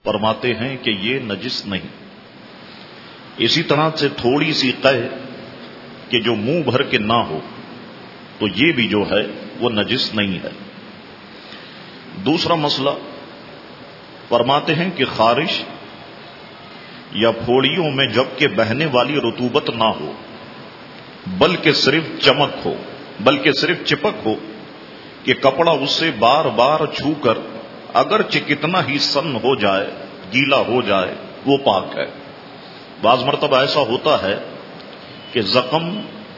فرماتے ہیں کہ یہ نجس نہیں. اسی طرح سے تھوڑی سی قے کہ جو منہ بھر کے نہ ہو تو یہ بھی جو ہے وہ نجس نہیں ہے. دوسرا مسئلہ فرماتے ہیں کہ خارش یا پھوڑیوں میں جب کہ بہنے والی رطوبت نہ ہو بلکہ صرف چمک ہو، بلکہ صرف چپک ہو کہ کپڑا اس سے بار بار چھو کر اگرچہ کتنا ہی سن ہو جائے، گیلا ہو جائے، وہ پاک ہے. بعض مرتبہ ایسا ہوتا ہے کہ زخم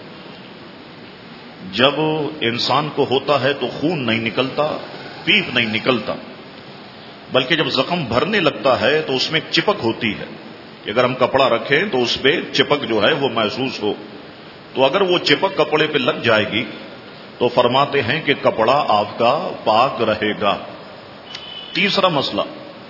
جب انسان کو ہوتا ہے تو خون نہیں نکلتا، پیپ نہیں نکلتا، بلکہ جب زخم بھرنے لگتا ہے تو اس میں ایک چپک ہوتی ہے کہ اگر ہم کپڑا رکھیں تو اس پہ چپک جو ہے وہ محسوس ہو. تو اگر وہ چپک کپڑے پہ لگ جائے گی تو فرماتے ہیں کہ کپڑا آپ کا پاک رہے گا. تیسرا مسئلہ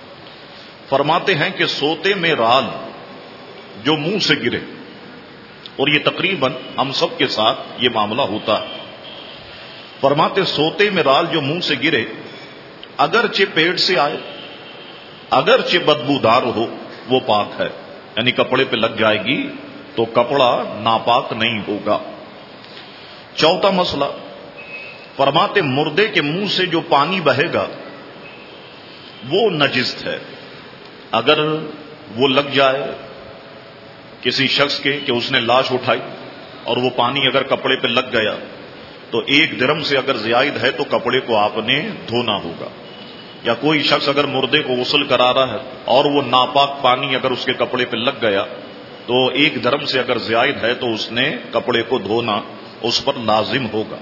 فرماتے ہیں کہ سوتے میں رال جو منہ سے گرے، اور یہ تقریباً ہم سب کے ساتھ یہ معاملہ ہوتا ہے. فرماتے سوتے میں رال جو منہ سے گرے اگرچہ پیٹ سے آئے، اگرچہ بدبودار ہو، وہ پاک ہے. یعنی کپڑے پہ لگ جائے گی تو کپڑا ناپاک نہیں ہوگا. چوتھا مسئلہ فرماتے مردے کے منہ سے جو پانی بہے گا وہ نجس ہے. اگر وہ لگ جائے کسی شخص کے کہ اس نے لاش اٹھائی اور وہ پانی اگر کپڑے پہ لگ گیا تو 1 درم سے اگر زائد ہے تو کپڑے کو آپ نے دھونا ہوگا. یا کوئی شخص اگر مردے کو غسل کرا رہا ہے اور وہ ناپاک پانی اگر اس کے کپڑے پہ لگ گیا تو 1 درم سے اگر زائد ہے تو اس نے کپڑے کو دھونا اس پر لازم ہوگا.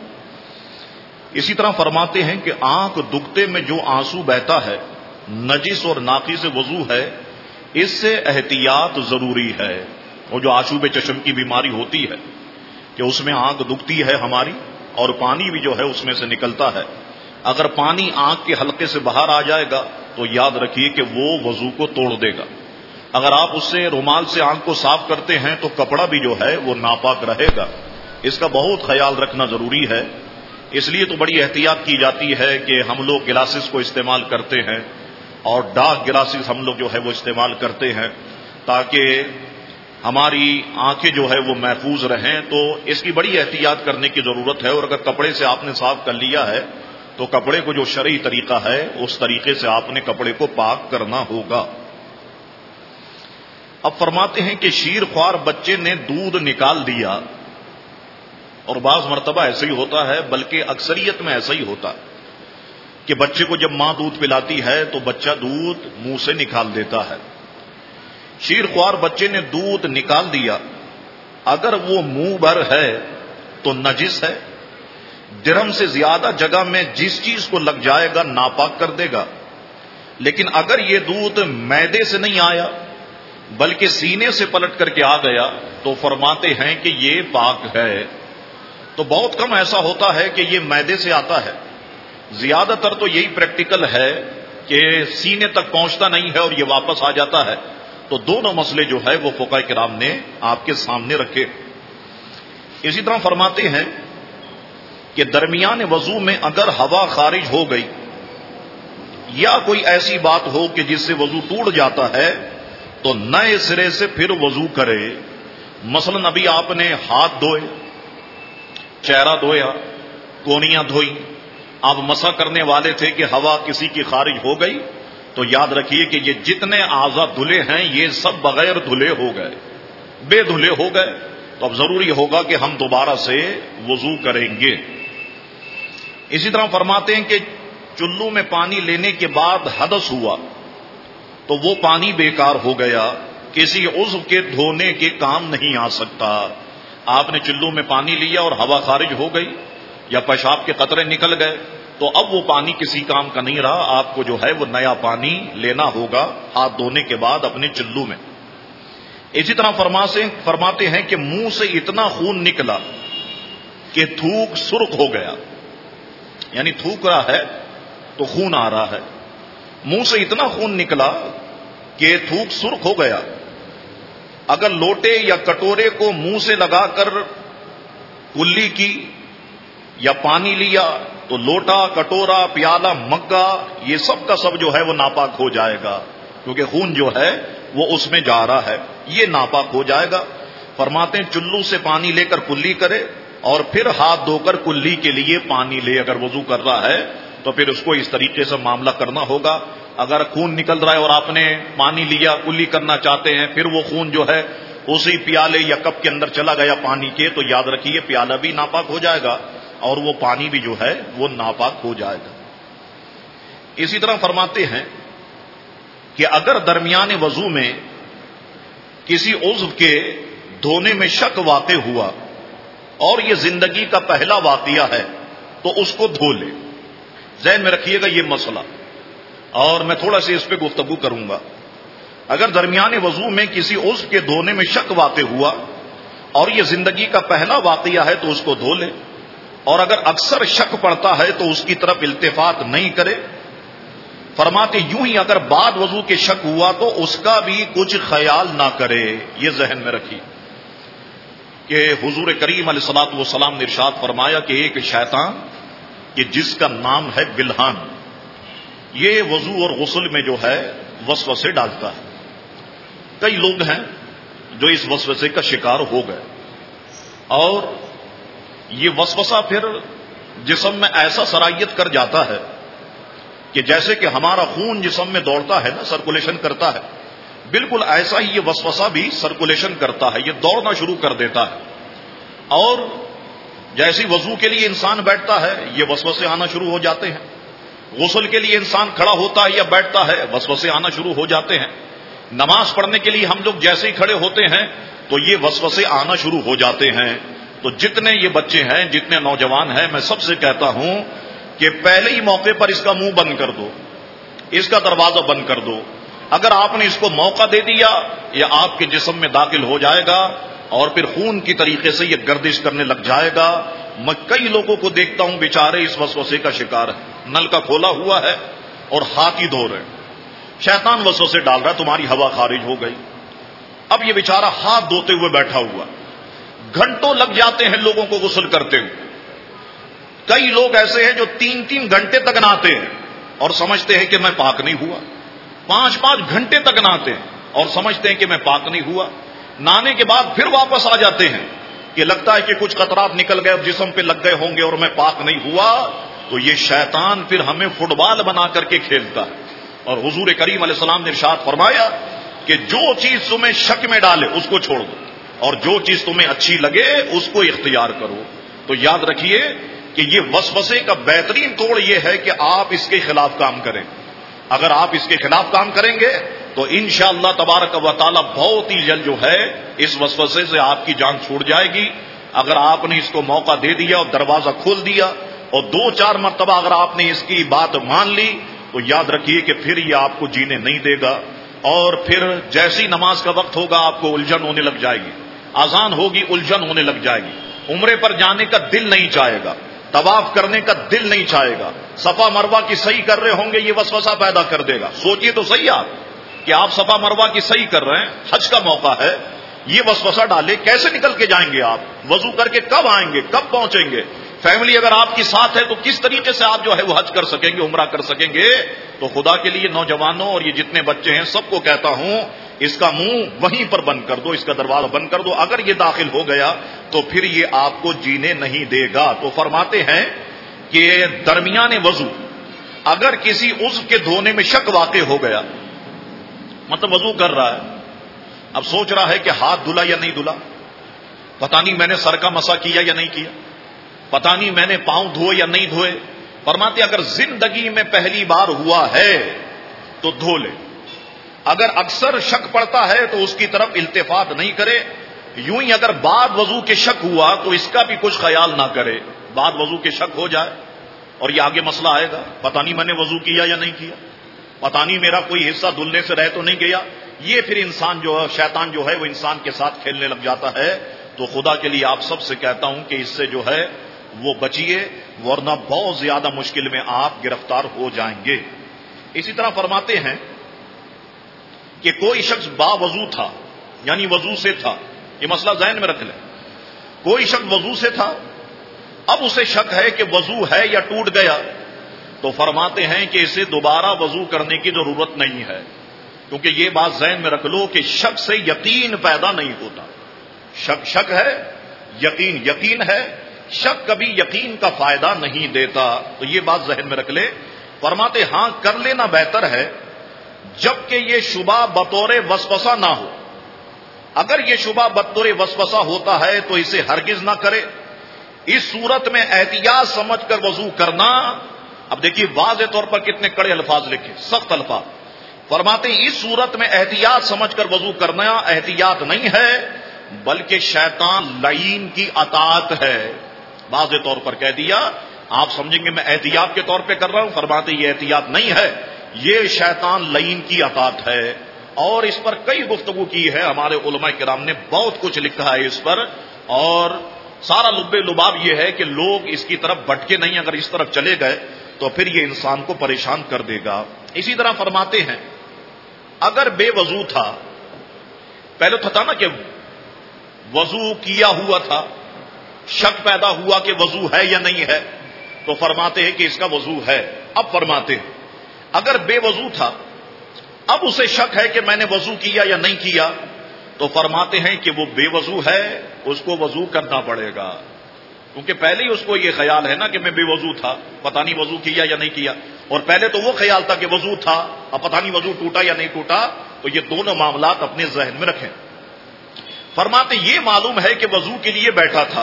اسی طرح فرماتے ہیں کہ آنکھ دکھتے میں جو آنسو بہتا ہے نجس اور ناقص وضو ہے، اس سے احتیاط ضروری ہے. وہ جو آشوب چشم کی بیماری ہوتی ہے کہ اس میں آنکھ دکھتی ہے ہماری اور پانی بھی جو ہے اس میں سے نکلتا ہے، اگر پانی آنکھ کے حلقے سے باہر آ جائے گا تو یاد رکھیے کہ وہ وضو کو توڑ دے گا. اگر آپ اس سے رومال سے آنکھ کو صاف کرتے ہیں تو کپڑا بھی جو ہے وہ ناپاک رہے گا. اس کا بہت خیال رکھنا ضروری ہے. اس لیے تو بڑی احتیاط کی جاتی ہے کہ ہم لوگ گلاسز کو استعمال کرتے ہیں اور ڈارک گلاسز ہم لوگ جو ہے وہ استعمال کرتے ہیں تاکہ ہماری آنکھیں جو ہے وہ محفوظ رہیں. تو اس کی بڑی احتیاط کرنے کی ضرورت ہے. اور اگر کپڑے سے آپ نے صاف کر لیا ہے تو کپڑے کو جو شرعی طریقہ ہے اس طریقے سے آپ نے کپڑے کو پاک کرنا ہوگا. اب فرماتے ہیں کہ شیر خوار بچے نے دودھ نکال دیا، اور بعض مرتبہ ایسا ہی ہوتا ہے، بلکہ اکثریت میں ایسا ہی ہوتا ہے کہ بچے کو جب ماں دودھ پلاتی ہے تو بچہ دودھ منہ سے نکال دیتا ہے. شیر خوار بچے نے دودھ نکال دیا، اگر وہ منہ بھر ہے تو نجس ہے. درہم سے زیادہ جگہ میں جس چیز کو لگ جائے گا ناپاک کر دے گا. لیکن اگر یہ دودھ معدے سے نہیں آیا بلکہ سینے سے پلٹ کر کے آ گیا تو فرماتے ہیں کہ یہ پاک ہے. تو بہت کم ایسا ہوتا ہے کہ یہ معدے سے آتا ہے، زیادہ تر تو یہی پریکٹیکل ہے کہ سینے تک پہنچتا نہیں ہے اور یہ واپس آ جاتا ہے. تو دونوں مسئلے جو ہے وہ فقہاء کرام نے آپ کے سامنے رکھے. اسی طرح فرماتے ہیں کہ درمیان وضو میں اگر ہوا خارج ہو گئی یا کوئی ایسی بات ہو کہ جس سے وضو ٹوٹ جاتا ہے تو نئے سرے سے پھر وضو کرے. مثلا ابھی آپ نے ہاتھ دھوئے، چہرہ دھویا، کونیاں دھوئی، آپ مسح کرنے والے تھے کہ ہوا کسی کی خارج ہو گئی تو یاد رکھیے کہ یہ جتنے اعضاء دھلے ہیں یہ سب بغیر دھلے ہو گئے، بے دھلے ہو گئے. تو اب ضروری ہوگا کہ ہم دوبارہ سے وضو کریں گے. اسی طرح فرماتے ہیں کہ چلو میں پانی لینے کے بعد حدث ہوا تو وہ پانی بیکار ہو گیا، کسی عضو کے دھونے کے کام نہیں آ سکتا. آپ نے چلو میں پانی لیا اور ہوا خارج ہو گئی یا پیشاب کے قطرے نکل گئے تو اب وہ پانی کسی کام کا نہیں رہا. آپ کو جو ہے وہ نیا پانی لینا ہوگا ہاتھ دھونے کے بعد اپنے چلو میں. اسی طرح فرماتے ہیں کہ منہ سے اتنا خون نکلا کہ تھوک سرخ ہو گیا، یعنی تھوک رہا ہے تو خون آ رہا ہے. منہ سے اتنا خون نکلا کہ تھوک سرخ ہو گیا. اگر لوٹے یا کٹورے کو منہ سے لگا کر کلی کی یا پانی لیا تو لوٹا، کٹورا، پیالہ، مگا یہ سب کا سب جو ہے وہ ناپاک ہو جائے گا. کیونکہ خون جو ہے وہ اس میں جا رہا ہے، یہ ناپاک ہو جائے گا۔ فرماتے ہیں چلو سے پانی لے کر کلی کرے اور پھر ہاتھ دھو کر کلی کے لیے پانی لے۔ اگر وضو کر رہا ہے تو پھر اس کو اس طریقے سے معاملہ کرنا ہوگا۔ اگر خون نکل رہا ہے اور آپ نے پانی لیا، کلی کرنا چاہتے ہیں، پھر وہ خون جو ہے اسی پیالے یا کپ کے اندر چلا گیا پانی کے، تو یاد رکھیے پیالہ بھی ناپاک ہو جائے گا اور وہ پانی بھی جو ہے وہ ناپاک ہو جائے گا۔ اسی طرح فرماتے ہیں کہ اگر درمیان وضو میں کسی عضو کے دھونے میں شک واقع ہوا اور یہ زندگی کا پہلا واقعہ ہے تو اس کو دھو لے۔ ذہن میں رکھیے گا یہ مسئلہ، اور میں تھوڑا سا اس پہ گفتگو کروں گا۔ اگر درمیان وضو میں کسی عضو کے دھونے میں شک واقع ہوا اور یہ زندگی کا پہلا واقعہ ہے تو اس کو دھو لے، اور اگر اکثر شک پڑتا ہے تو اس کی طرف التفات نہیں کرے۔ فرماتے یوں ہی اگر بعد وضو کے شک ہوا تو اس کا بھی کچھ خیال نہ کرے۔ یہ ذہن میں رکھیے کہ حضور کریم علیہ الصلوۃ والسلام نے ارشاد فرمایا کہ ایک شیطان کہ جس کا نام ہے بلہان، یہ وضو اور غسل میں جو ہے وسوسے ڈالتا ہے۔ کئی لوگ ہیں جو اس وسوسے کا شکار ہو گئے، اور یہ وسوسہ پھر جسم میں ایسا سرایت کر جاتا ہے کہ جیسے کہ ہمارا خون جسم میں دوڑتا ہے نا، سرکولیشن کرتا ہے، بالکل ایسا ہی یہ وسوسہ بھی سرکولیشن کرتا ہے، یہ دوڑنا شروع کر دیتا ہے۔ اور جیسے وضو کے لیے انسان بیٹھتا ہے یہ وسوسے آنا شروع ہو جاتے ہیں، غسل کے لیے انسان کھڑا ہوتا ہے یا بیٹھتا ہے وسوسے آنا شروع ہو جاتے ہیں، نماز پڑھنے کے لیے ہم لوگ جیسے ہی کھڑے ہوتے ہیں تو یہ وسوسے آنا شروع ہو جاتے ہیں۔ تو جتنے یہ بچے ہیں، جتنے نوجوان ہیں، میں سب سے کہتا ہوں کہ پہلے ہی موقع پر اس کا منہ بند کر دو، اس کا دروازہ بند کر دو۔ اگر آپ نے اس کو موقع دے دیا یہ آپ کے جسم میں داخل ہو جائے گا اور پھر خون کی طریقے سے یہ گردش کرنے لگ جائے گا۔ میں کئی لوگوں کو دیکھتا ہوں بیچارے اس وسوسے کا شکار ہے، نل کا کھولا ہوا ہے اور ہاتھ ہی دھو رہے ہیں، شیطان وسوسے ڈال رہا ہے تمہاری ہوا خارج ہو گئی۔ اب یہ بیچارہ ہاتھ دھوتے ہوئے بیٹھا ہوا، گھنٹوں لگ جاتے ہیں لوگوں کو غسل کرتے ہوئے۔ کئی لوگ ایسے ہیں جو 3 گھنٹے تک نہاتے ہیں اور سمجھتے ہیں کہ میں پاک نہیں ہوا، 5 گھنٹے تک نہاتے ہیں اور سمجھتے ہیں کہ میں پاک نہیں ہوا، نہانے کے بعد پھر واپس آ جاتے ہیں کہ لگتا ہے کہ کچھ قطرات نکل گئے اب جسم پہ لگ گئے ہوں گے اور میں پاک نہیں ہوا۔ تو یہ شیطان پھر ہمیں فٹ بال بنا کر کے کھیلتا ہے، اور حضور کریم علیہ السلام نے ارشاد فرمایا کہ جو چیز تمہیں شک میں ڈالے اس کو چھوڑ دو، اور جو چیز تمہیں اچھی لگے اس کو اختیار کرو۔ تو یاد رکھیے کہ یہ وسوسے کا بہترین توڑ یہ ہے کہ آپ اس کے خلاف کام کریں۔ اگر آپ اس کے خلاف کام کریں گے تو انشاءاللہ تبارک و تعالی بہت ہی جلد جو ہے اس وسوسے سے آپ کی جان چھوٹ جائے گی۔ اگر آپ نے اس کو موقع دے دیا اور دروازہ کھول دیا اور 2-4 مرتبہ اگر آپ نے اس کی بات مان لی تو یاد رکھیے کہ پھر یہ آپ کو جینے نہیں دے گا، اور پھر جیسی نماز کا وقت ہوگا آپ کو الجھن ہونے لگ جائے گی، اذان ہوگی الجھن ہونے لگ جائے گی، عمرے پر جانے کا دل نہیں چاہے گا، طواف کرنے کا دل نہیں چاہے گا، صفا مروہ کی صحیح کر رہے ہوں گے یہ وسوسہ پیدا کر دے گا۔ سوچئے تو صحیح آپ کہ آپ صفا مروہ کی صحیح کر رہے ہیں، حج کا موقع ہے، یہ وسوسہ ڈالے کیسے نکل کے جائیں گے آپ؟ وضو کر کے کب آئیں گے، کب پہنچیں گے؟ فیملی اگر آپ کی ساتھ ہے تو کس طریقے سے آپ جو ہے وہ حج کر سکیں گے، عمرہ کر سکیں گے؟ تو خدا کے لیے نوجوانوں اور یہ جتنے بچے ہیں سب کو کہتا ہوں اس کا منہ وہیں پر بند کر دو، اس کا دروازہ بند کر دو۔ اگر یہ داخل ہو گیا تو پھر یہ آپ کو جینے نہیں دے گا۔ تو فرماتے ہیں کہ درمیان وضو اگر کسی عضو کے دھونے میں شک واقع ہو گیا، مطلب وضو کر رہا ہے، اب سوچ رہا ہے کہ ہاتھ دھلا یا نہیں دھلا، پتہ نہیں میں نے سر کا مسح کیا یا نہیں کیا، پتہ نہیں میں نے پاؤں دھوئے یا نہیں دھوئے۔ فرماتے اگر زندگی میں پہلی بار ہوا ہے تو دھو لے، اگر اکثر شک پڑتا ہے تو اس کی طرف التفات نہیں کرے، یوں ہی اگر بعد وضو کے شک ہوا تو اس کا بھی کچھ خیال نہ کرے۔ بعد وضو کے شک ہو جائے اور یہ آگے مسئلہ آئے گا، پتہ نہیں میں نے وضو کیا یا نہیں کیا، پتہ نہیں میرا کوئی حصہ دھلنے سے رہ تو نہیں گیا، یہ پھر انسان جو ہے شیطان جو ہے وہ انسان کے ساتھ کھیلنے لگ جاتا ہے۔ تو خدا کے لیے آپ سب سے کہتا ہوں کہ اس سے جو ہے وہ بچیے، ورنہ بہت زیادہ مشکل میں آپ گرفتار ہو جائیں گے۔ اسی طرح فرماتے ہیں کہ کوئی شخص باوضو تھا، یعنی وضو سے تھا، یہ مسئلہ ذہن میں رکھ لیں، کوئی شخص وضو سے تھا، اب اسے شک ہے کہ وضو ہے یا ٹوٹ گیا، تو فرماتے ہیں کہ اسے دوبارہ وضو کرنے کی ضرورت نہیں ہے، کیونکہ یہ بات ذہن میں رکھ لو کہ شک سے یقین پیدا نہیں ہوتا. شک ہے، یقین ہے، شک کبھی یقین کا فائدہ نہیں دیتا. تو یہ بات ذہن میں رکھ لے. فرماتے ہاں کر لینا بہتر ہے جبکہ یہ شبہ بطور وسوسہ نہ ہو. اگر یہ شبہ بطور وسوسہ ہوتا ہے تو اسے ہرگز نہ کرے. اس صورت میں احتیاط سمجھ کر وضو کرنا. اب دیکھیے واضح طور پر کتنے کڑے الفاظ لکھے، سخت الفاظ. فرماتے ہیں اس صورت میں احتیاط سمجھ کر وضو کرنا احتیاط نہیں ہے بلکہ شیطان لعین کی اطاعت ہے. واضح طور پر کہہ دیا. آپ سمجھیں گے میں احتیاط کے طور پہ کر رہا ہوں، فرماتے یہ احتیاط نہیں ہے، یہ شیطان لعین کی اطاعت ہے. اور اس پر کئی گفتگو کی ہے ہمارے علماء کرام نے، بہت کچھ لکھا ہے اس پر. اور سارا لب لباب یہ ہے کہ لوگ اس کی طرف بھٹکے نہیں، اگر اس طرف چلے گئے تو پھر یہ انسان کو پریشان کر دے گا. اسی طرح فرماتے ہیں اگر بے وضو تھا، پہلے تو تھا نا کہ وضو کیا ہوا تھا، شک پیدا ہوا کہ وضو ہے یا نہیں ہے، تو فرماتے ہیں کہ اس کا وضو ہے. اب فرماتے ہیں اگر بے وضو تھا، اب اسے شک ہے کہ میں نے وضو کیا یا نہیں کیا، تو فرماتے ہیں کہ وہ بے وضو ہے، اس کو وضو کرنا پڑے گا. کیونکہ پہلے ہی اس کو یہ خیال ہے نا کہ میں بے وضو تھا، پتہ نہیں وضو کیا یا نہیں کیا. اور پہلے تو وہ خیال تھا کہ وضو تھا، اب پتہ نہیں وضو ٹوٹا یا نہیں ٹوٹا. تو یہ دونوں معاملات اپنے ذہن میں رکھیں. فرماتے یہ معلوم ہے کہ وضو کے لیے بیٹھا تھا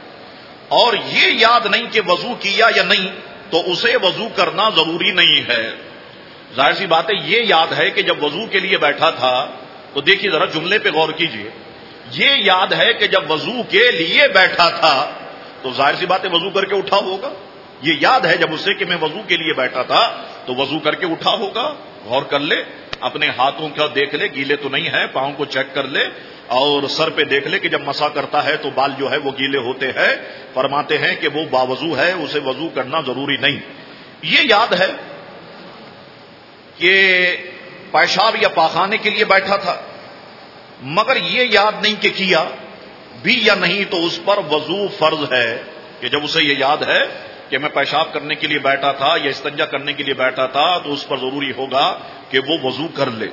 اور یہ یاد نہیں کہ وضو کیا یا نہیں، تو اسے وضو کرنا ضروری نہیں ہے. ظاہر سی بات ہے یہ یاد ہے کہ جب وضو کے لیے بیٹھا تھا، تو دیکھیے ذرا جملے پہ غور کیجئے. یہ یاد ہے کہ جب وضو کے لیے بیٹھا تھا تو ظاہر سی بات ہے وضو کر کے اٹھا ہوگا. یہ یاد ہے جب اسے کہ میں وضو کے لیے بیٹھا تھا تو وضو کر کے اٹھا ہوگا. غور کر لے، اپنے ہاتھوں کا دیکھ لے گیلے تو نہیں ہے، پاؤں کو چیک کر لے، اور سر پہ دیکھ لے کہ جب مسا کرتا ہے تو بال جو ہے وہ گیلے ہوتے ہیں. فرماتے ہیں کہ وہ باوضو ہے، اسے وضو کرنا ضروری نہیں. یہ یاد ہے کہ پیشاب یا پاخانے کے لیے بیٹھا تھا، مگر یہ یاد نہیں کہ کیا بھی یا نہیں، تو اس پر وضو فرض ہے. کہ جب اسے یہ یاد ہے کہ میں پیشاب کرنے کے لیے بیٹھا تھا یا استنجا کرنے کے لیے بیٹھا تھا، تو اس پر ضروری ہوگا کہ وہ وضو کر لے.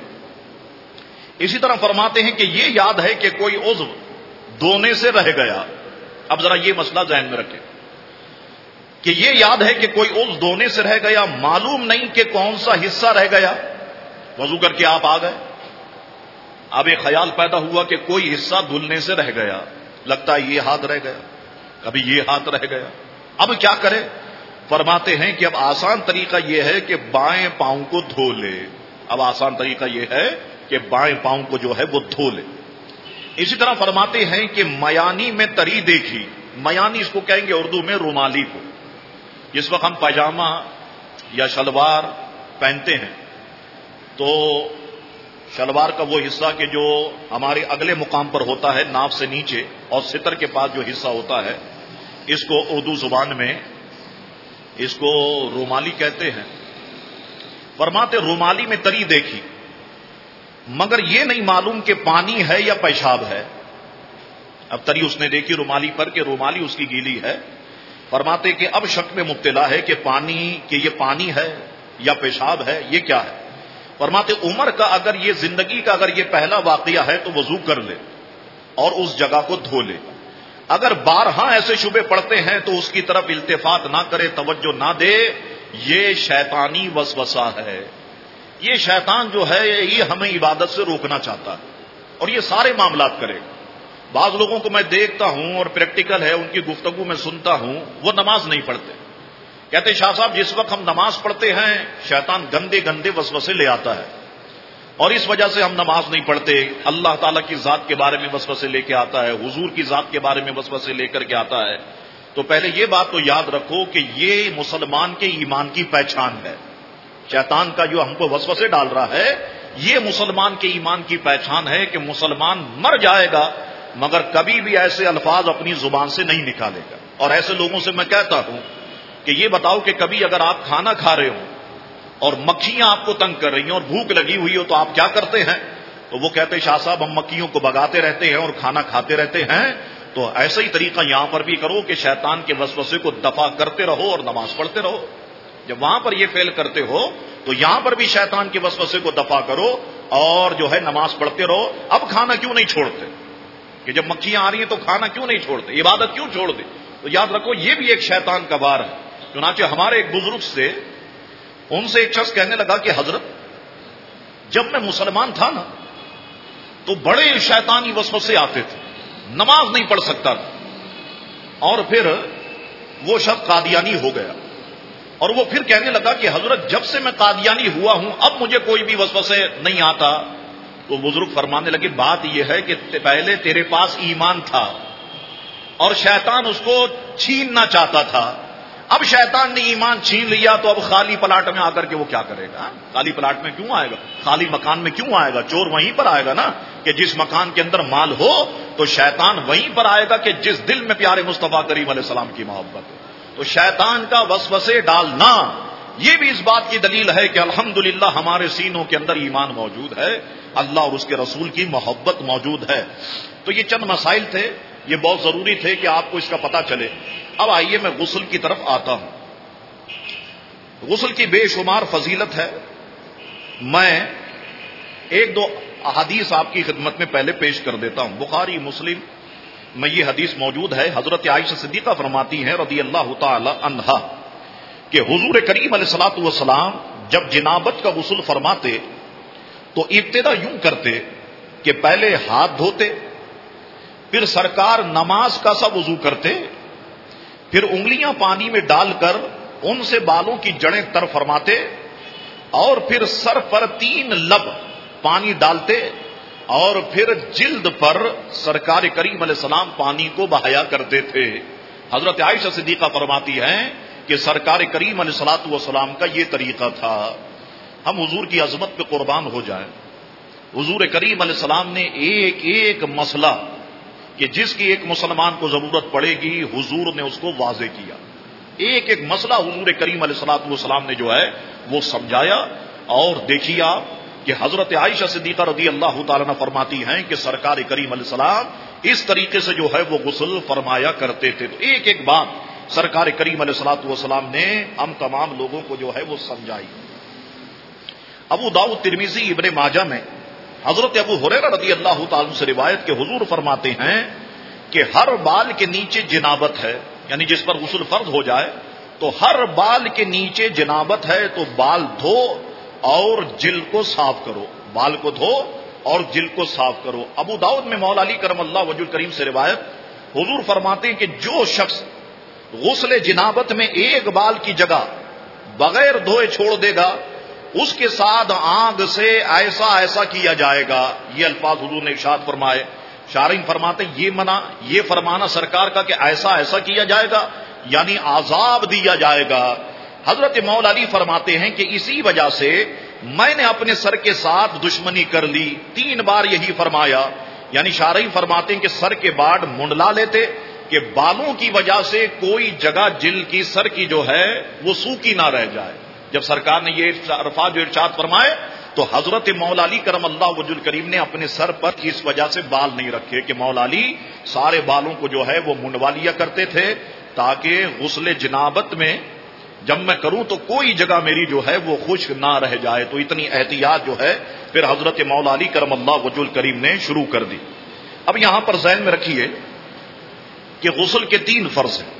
اسی طرح فرماتے ہیں کہ یہ یاد ہے کہ کوئی عضو دھونے سے رہ گیا. اب ذرا یہ مسئلہ ذہن میں رکھیں کہ یہ یاد ہے کہ کوئی عضو دھونے سے رہ گیا، معلوم نہیں کہ کون سا حصہ رہ گیا. وضو کر کے آپ آ گئے، اب ایک خیال پیدا ہوا کہ کوئی حصہ دھلنے سے رہ گیا، لگتا ہے یہ ہاتھ رہ گیا، کبھی یہ ہاتھ رہ گیا. اب کیا کرے؟ فرماتے ہیں کہ اب آسان طریقہ یہ ہے کہ بائیں پاؤں کو دھو لے. اب آسان طریقہ یہ ہے کہ بائیں پاؤں کو جو ہے وہ دھو لے. اسی طرح فرماتے ہیں کہ میانی میں تری دیکھی، میانی اس کو کہیں گے اردو میں رومالی کو. جس وقت ہم پاجامہ یا شلوار پہنتے ہیں تو شلوار کا وہ حصہ کہ جو ہمارے اگلے مقام پر ہوتا ہے ناف سے نیچے اور ستر کے پاس جو حصہ ہوتا ہے، اس کو اردو زبان میں اس کو رومالی کہتے ہیں. فرماتے رومالی میں تری دیکھی مگر یہ نہیں معلوم کہ پانی ہے یا پیشاب ہے. اب تری اس نے دیکھی رومالی پر کہ رومالی اس کی گیلی ہے. فرماتے کہ اب شک میں مبتلا ہے کہ یہ پانی ہے یا پیشاب ہے، یہ کیا ہے. فرماتے عمر کا اگر یہ زندگی کا اگر یہ پہلا واقعہ ہے تو وضو کر لے اور اس جگہ کو دھو لے. اگر بارہا ایسے شبے پڑتے ہیں تو اس کی طرف التفات نہ کرے، توجہ نہ دے. یہ شیطانی وسوسہ ہے. یہ شیطان جو ہے یہ ہمیں عبادت سے روکنا چاہتا ہے اور یہ سارے معاملات کرے. بعض لوگوں کو میں دیکھتا ہوں اور پریکٹیکل ہے، ان کی گفتگو میں سنتا ہوں، وہ نماز نہیں پڑھتے. کہتے شاہ صاحب جس وقت ہم نماز پڑھتے ہیں شیطان گندے گندے وسوسے لے آتا ہے اور اس وجہ سے ہم نماز نہیں پڑھتے. اللہ تعالیٰ کی ذات کے بارے میں وسوسے لے کے آتا ہے، حضور کی ذات کے بارے میں وسوسے لے کر کے آتا ہے. تو پہلے یہ بات تو یاد رکھو کہ یہ مسلمان کے ایمان کی پہچان ہے. شیطان کا جو ہم کو وسوسے ڈال رہا ہے یہ مسلمان کے ایمان کی پہچان ہے کہ مسلمان مر جائے گا مگر کبھی بھی ایسے الفاظ اپنی زبان سے نہیں نکالے گا. اور ایسے لوگوں سے میں کہتا ہوں کہ یہ بتاؤ کہ کبھی اگر آپ کھانا کھا رہے ہو اور مکھیاں آپ کو تنگ کر رہی ہیں اور بھوک لگی ہوئی ہو تو آپ کیا کرتے ہیں؟ تو وہ کہتے شاہ صاحب ہم مکھیوں کو بگاتے رہتے ہیں اور کھانا کھاتے رہتے ہیں. تو ایسا ہی طریقہ یہاں پر بھی کرو کہ شیطان کے وسوسے کو دفع کرتے رہو اور نماز پڑھتے رہو. جب وہاں پر یہ فعل کرتے ہو تو یہاں پر بھی شیطان کے وسوسے کو دفع کرو اور جو ہے نماز پڑھتے رہو، اب کھانا کیوں نہیں چھوڑتے؟ کہ جب مکھیاں آ رہی ہیں تو کھانا کیوں نہیں چھوڑتے، عبادت کیوں چھوڑ دے؟ تو یاد رکھو یہ بھی ایک شیطان کا وار ہے۔ چنانچہ ہمارے ایک بزرگ سے ان سے ایک شخص کہنے لگا کہ حضرت جب میں مسلمان تھا نا تو بڑے شیطانی وسوسے آتے تھے، نماز نہیں پڑھ سکتا تھا، اور پھر وہ شخص قادیانی ہو گیا، اور وہ پھر کہنے لگا کہ حضرت جب سے میں قادیانی ہوا ہوں اب مجھے کوئی بھی وسوسے نہیں آتا۔ تو بزرگ فرمانے لگے بات یہ ہے کہ پہلے تیرے پاس ایمان تھا اور شیطان اس کو چھیننا چاہتا تھا، اب شیطان نے ایمان چھین لیا تو اب خالی پلاٹ میں آ کر کے وہ کیا کرے گا؟ خالی پلاٹ میں کیوں آئے گا؟ خالی مکان میں کیوں آئے گا؟ چور وہیں پر آئے گا نا، کہ جس مکان کے اندر مال ہو تو شیطان وہیں پر آئے گا کہ جس دل میں پیارے مصطفیٰ کریم علیہ السلام کی محبت ہو۔ تو شیطان کا وسوسے ڈالنا یہ بھی اس بات کی دلیل ہے کہ الحمدللہ ہمارے سینوں کے اندر ایمان موجود ہے، اللہ اور اس کے رسول کی محبت موجود ہے۔ تو یہ چند مسائل تھے، یہ بہت ضروری تھے کہ آپ کو اس کا پتہ چلے۔ اب آئیے میں غسل کی طرف آتا ہوں۔ غسل کی بے شمار فضیلت ہے، میں ایک دو احادیث آپ کی خدمت میں پہلے پیش کر دیتا ہوں۔ بخاری مسلم میں یہ حدیث موجود ہے، حضرت عائشہ صدیقہ فرماتی ہیں رضی اللہ تعالی عنہا کہ حضور کریم علیہ الصلوۃ والسلام جب جنابت کا غسل فرماتے تو ابتدا یوں کرتے کہ پہلے ہاتھ دھوتے، پھر سرکار نماز کا سا وضو کرتے، پھر انگلیاں پانی میں ڈال کر ان سے بالوں کی جڑیں تر فرماتے، اور پھر سر پر 3 لب پانی ڈالتے، اور پھر جلد پر سرکار کریم علیہ السلام پانی کو بہایا کرتے تھے۔ حضرت عائشہ صدیقہ فرماتی ہیں کہ سرکار کریم علیہ الصلوۃ والسلام کا یہ طریقہ تھا۔ ہم حضور کی عظمت پہ قربان ہو جائیں، حضور کریم علیہ السلام نے ایک ایک مسئلہ کہ جس کی ایک مسلمان کو ضرورت پڑے گی حضور نے اس کو واضح کیا، ایک ایک مسئلہ حضور کریم علیہ الصلوۃ والسلام نے جو ہے وہ سمجھایا۔ اور دیکھیے آپ کہ حضرت عائشہ صدیقہ رضی اللہ تعالیٰ عنہ فرماتی ہیں کہ سرکار کریم علیہ السلام اس طریقے سے جو ہے وہ غسل فرمایا کرتے تھے۔ تو ایک ایک بات سرکار کریم علیہ الصلوۃ والسلام نے ہم تمام لوگوں کو جو ہے وہ سمجھائی۔ ابو داؤد، ترمذی، ابن ماجہ میں حضرت ابو ہریرہ رضی اللہ تعالیٰ عنہ سے روایت کہ حضور فرماتے ہیں کہ ہر بال کے نیچے جنابت ہے، یعنی جس پر غسل فرض ہو جائے تو ہر بال کے نیچے جنابت ہے تو بال دھو اور جلد کو صاف کرو، بال کو دھو اور جلد کو صاف کرو۔ ابو داؤد میں مولا علی کرم اللہ وجہ الکریم سے روایت حضور فرماتے ہیں کہ جو شخص غسل جنابت میں ایک بال کی جگہ بغیر دھوئے چھوڑ دے گا اس کے ساتھ آگ سے ایسا ایسا کیا جائے گا۔ یہ الفاظ حضور نے ارشاد فرمائے۔ شارحین فرماتے یہ فرمانا سرکار کا کہ ایسا ایسا کیا جائے گا یعنی عذاب دیا جائے گا۔ حضرت مولا علی فرماتے ہیں کہ اسی وجہ سے میں نے اپنے سر کے ساتھ دشمنی کر لی، 3 بار یہی فرمایا، یعنی شارحین فرماتے ہیں کہ سر کے باڑ منڈلا لیتے کہ بالوں کی وجہ سے کوئی جگہ جلد کی سر کی جو ہے وہ سوکھی نہ رہ جائے۔ جب سرکار نے یہ الفاظ جو ارشاد فرمائے تو حضرت مولا علی کرم اللہ وجہ الکریم نے اپنے سر پر اس وجہ سے بال نہیں رکھے کہ مولا علی سارے بالوں کو جو ہے وہ منڈوا لیا کرتے تھے تاکہ غسل جنابت میں جب میں کروں تو کوئی جگہ میری جو ہے وہ خشک نہ رہ جائے۔ تو اتنی احتیاط جو ہے پھر حضرت مولا علی کرم اللہ وجہ الکریم نے شروع کر دی۔ اب یہاں پر ذہن میں رکھیے کہ غسل کے 3 فرض ہیں،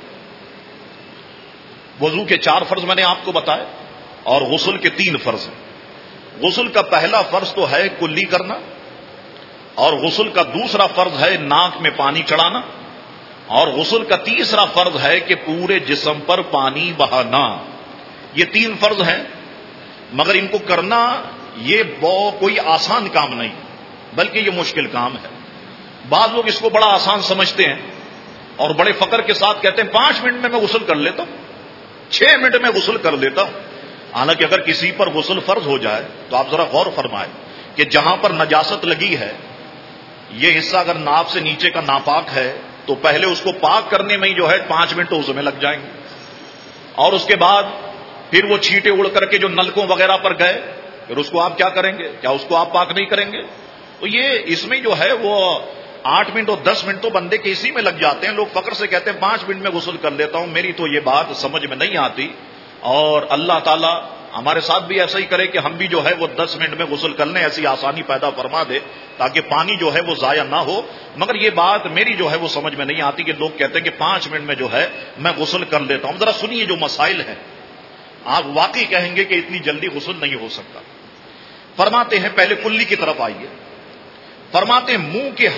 وضو کے 4 فرض میں نے آپ کو بتائے اور غسل کے 3 فرض ہیں۔ غسل کا پہلا فرض تو ہے کلی کرنا، اور غسل کا دوسرا فرض ہے ناک میں پانی چڑھانا، اور غسل کا تیسرا فرض ہے کہ پورے جسم پر پانی بہانا۔ یہ 3 فرض ہیں، مگر ان کو کرنا یہ کوئی آسان کام نہیں بلکہ یہ مشکل کام ہے۔ بعض لوگ اس کو بڑا آسان سمجھتے ہیں اور بڑے فخر کے ساتھ کہتے ہیں 5 منٹ میں غسل کر لیتا ہوں، 6 منٹ میں غسل کر لیتا ہوں۔ حالانکہ اگر کسی پر غسل فرض ہو جائے تو آپ ذرا غور فرمائیں کہ جہاں پر نجاست لگی ہے یہ حصہ اگر ناپ سے نیچے کا ناپاک ہے تو پہلے اس کو پاک کرنے میں ہی جو ہے 5 منٹ اس میں لگ جائیں گے، اور اس کے بعد پھر وہ چھینٹے اڑ کر کے جو نلکوں وغیرہ پر گئے پھر اس کو آپ کیا کریں گے؟ کیا اس کو آپ پاک نہیں کریں گے؟ تو یہ اس میں جو ہے وہ 8 منٹ اور 10 منٹ تو بندے کے اسی میں لگ جاتے ہیں۔ لوگ فخر سے کہتے ہیں 5 منٹ میں غسل کر لیتا ہوں، میری تو یہ بات سمجھ میں نہیں آتی۔ اور اللہ تعالیٰ ہمارے ساتھ بھی ایسا ہی کرے کہ ہم بھی جو ہے وہ 10 منٹ میں غسل کر لیں، ایسی آسانی پیدا فرما دے تاکہ پانی جو ہے وہ ضائع نہ ہو. مگر یہ بات میری جو ہے وہ سمجھ میں نہیں آتی کہ لوگ کہتے ہیں کہ 5 منٹ میں جو ہے میں غسل کر لیتا ہوں. ذرا سنیے جو مسائل ہیں، آپ واقعی کہیں گے کہ اتنی جلدی غسل نہیں ہو سکتا. فرماتے ہیں پہلے کلی کی طرف آئیے. فرماتے ہیں منہ کے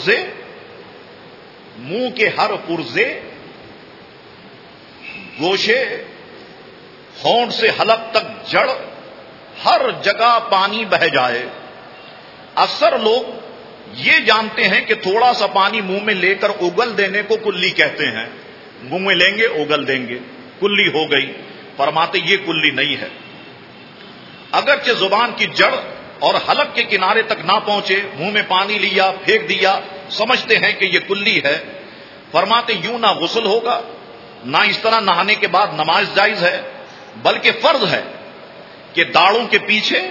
ہر پرزے گوشے ہونٹ سے حلق تک جڑ ہر جگہ پانی بہہ جائے. اکثر لوگ یہ جانتے ہیں کہ تھوڑا سا پانی منہ میں لے کر اگل دینے کو کلی کہتے ہیں. منہ میں لیں گے اگل دیں گے، کلی ہو گئی. فرماتے یہ کلی نہیں ہے. اگرچہ زبان کی جڑ اور حلق کے کنارے تک نہ پہنچے، منہ میں پانی لیا پھینک دیا، سمجھتے ہیں کہ یہ کلی ہے. فرماتے یوں نہ غسل ہوگا، نہ اس طرح نہانے کے بعد نماز جائز ہے، بلکہ فرض ہے کہ داڑھوں کے پیچھے،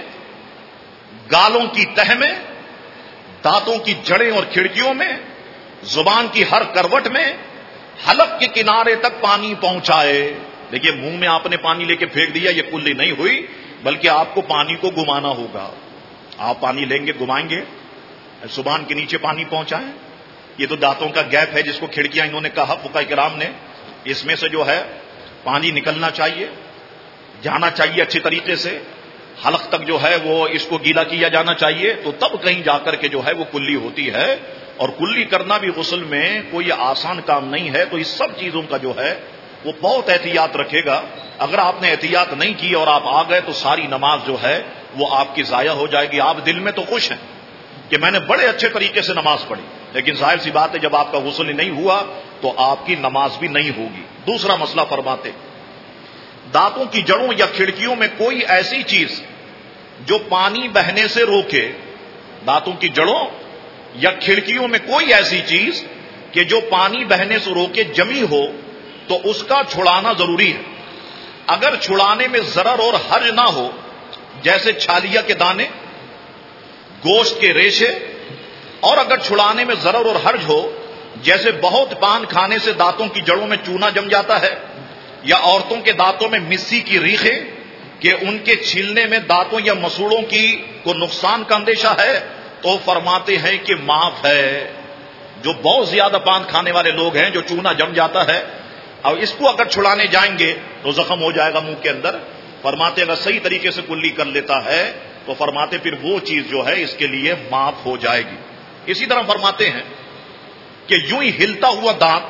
گالوں کی تہ میں، دانتوں کی جڑیں اور کھڑکیوں میں، زبان کی ہر کروٹ میں، حلق کے کنارے تک پانی پہنچائے. دیکھیے منہ میں آپ نے پانی لے کے پھینک دیا، یہ کلی نہیں ہوئی، بلکہ آپ کو پانی کو گھمانا ہوگا. آپ پانی لیں گے گھمائیں گے، زبان کے نیچے پانی پہنچائیں. یہ تو دانتوں کا گیپ ہے جس کو کھڑکیاں انہوں نے کہا فقہاء کرام نے، اس میں سے جو ہے پانی نکلنا چاہیے، جانا چاہیے اچھی طریقے سے، حلق تک جو ہے وہ اس کو گیلا کیا جانا چاہیے، تو تب کہیں جا کر کے جو ہے وہ کلی ہوتی ہے. اور کلی کرنا بھی غسل میں کوئی آسان کام نہیں ہے. تو اس سب چیزوں کا جو ہے وہ بہت احتیاط رکھے گا. اگر آپ نے احتیاط نہیں کی اور آپ آ گئے تو ساری نماز جو ہے وہ آپ کی ضائع ہو جائے گی. آپ دل میں تو خوش ہیں کہ میں نے بڑے اچھے طریقے سے نماز پڑھی، لیکن ظاہر سی بات ہے جب آپ کا غسل ہی نہیں ہوا تو آپ کی نماز بھی نہیں ہوگی. دوسرا مسئلہ فرماتے دانتوں کی جڑوں یا کھڑکیوں میں کوئی ایسی چیز جو پانی بہنے سے روکے. دانتوں کی جڑوں یا کھڑکیوں میں کوئی ایسی چیز کہ جو پانی بہنے سے روکے جمی ہو تو اس کا چھڑانا ضروری ہے. اگر چھڑانے میں ضرر اور حرج نہ ہو، جیسے چھالیا کے دانے، گوشت کے ریشے، اور اگر چھڑانے میں ضرر اور حرج ہو، جیسے بہت پان کھانے سے دانتوں کی جڑوں میں چونا جم جاتا ہے، یا عورتوں کے دانتوں میں مسی کی ریخیں کہ ان کے چھیلنے میں دانتوں یا مسوڑوں کی کو نقصان کا اندیشہ ہے، تو فرماتے ہیں کہ معاف ہے. جو بہت زیادہ پان کھانے والے لوگ ہیں، جو چونا جم جاتا ہے، اور اس کو اگر چھڑانے جائیں گے تو زخم ہو جائے گا منہ کے اندر. فرماتے اگر صحیح طریقے سے کلی کر لیتا ہے تو فرماتے پھر وہ چیز جو ہے اس کے لیے معاف ہو جائے گی. اسی طرح فرماتے ہیں کہ یوں ہی ہلتا ہوا دانت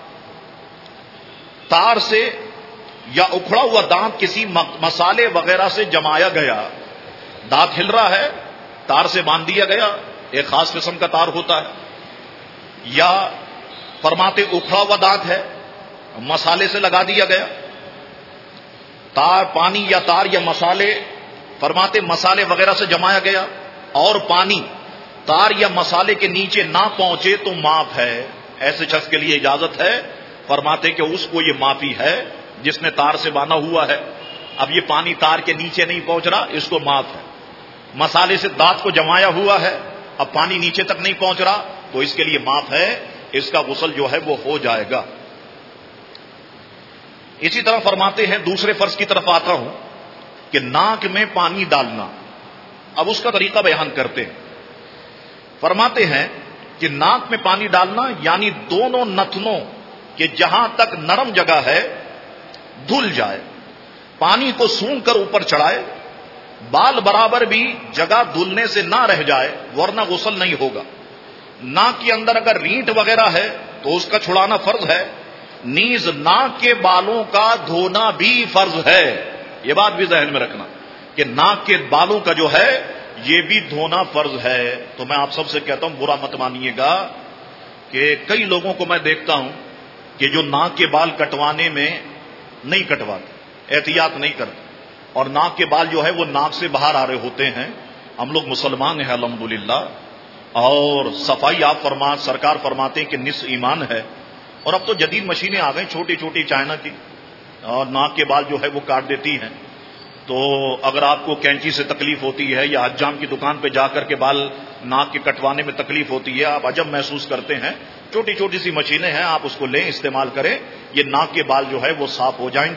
تار سے یا اکھڑا ہوا دانت کسی مسالے وغیرہ سے جمایا گیا. دانت ہل رہا ہے، تار سے باندھ دیا گیا، ایک خاص قسم کا تار ہوتا ہے. یا فرماتے اکھڑا ہوا دانت ہے، مسالے سے لگا دیا گیا. تار پانی یا تار یا مسالے، فرماتے مسالے وغیرہ سے جمایا گیا اور پانی تار یا مسالے کے نیچے نہ پہنچے تو معاف ہے. ایسے شخص کے لیے اجازت ہے. فرماتے کہ اس کو یہ معافی ہے جس نے تار سے باندھا ہوا ہے. اب یہ پانی تار کے نیچے نہیں پہنچ رہا، اس کو معاف ہے. مسالے سے دانت کو جمایا ہوا ہے، اب پانی نیچے تک نہیں پہنچ رہا تو اس کے لیے معاف ہے. اس کا غسل جو ہے وہ ہو جائے گا. اسی طرح فرماتے ہیں دوسرے فرض کی طرف آتا ہوں کہ ناک میں پانی ڈالنا. اب اس کا طریقہ بیان کرتے ہیں. فرماتے ہیں کہ ناک میں پانی ڈالنا یعنی دونوں نتنوں کہ جہاں تک نرم جگہ ہے دھل جائے، پانی کو سونگ کر اوپر چڑھائے، بال برابر بھی جگہ دھلنے سے نہ رہ جائے ورنہ غسل نہیں ہوگا. ناک کے اندر اگر رینٹ وغیرہ ہے تو اس کا چھڑانا فرض ہے. نیز ناک کے بالوں کا دھونا بھی فرض ہے. یہ بات بھی ذہن میں رکھنا کہ ناک کے بالوں کا جو ہے یہ بھی دھونا فرض ہے. تو میں آپ سب سے کہتا ہوں برا مت مانیے گا کہ کئی لوگوں کو میں دیکھتا ہوں کہ جو ناک کے بال کٹوانے میں نہیں کٹواتے، احتیاط نہیں کرتے، اور ناک کے بال جو ہے وہ ناک سے باہر آ رہے ہوتے ہیں. ہم لوگ مسلمان ہیں الحمدللہ، اور صفائی آپ سرکار فرماتے ہیں کہ نصف ایمان ہے. اور اب تو جدید مشینیں آ گئی چھوٹی چھوٹی چائنا کی، اور ناک کے بال جو ہے وہ کاٹ دیتی ہیں. تو اگر آپ کو کینچی سے تکلیف ہوتی ہے یا حجام کی دکان پہ جا کر کے بال ناک کے کٹوانے میں تکلیف ہوتی ہے، آپ عجب محسوس کرتے ہیں، چھوٹی چھوٹی سی مشینیں ہیں، آپ اس کو لیں، استعمال کریں، یہ ناک کے بال جو ہے وہ صاف ہو جائیں گے.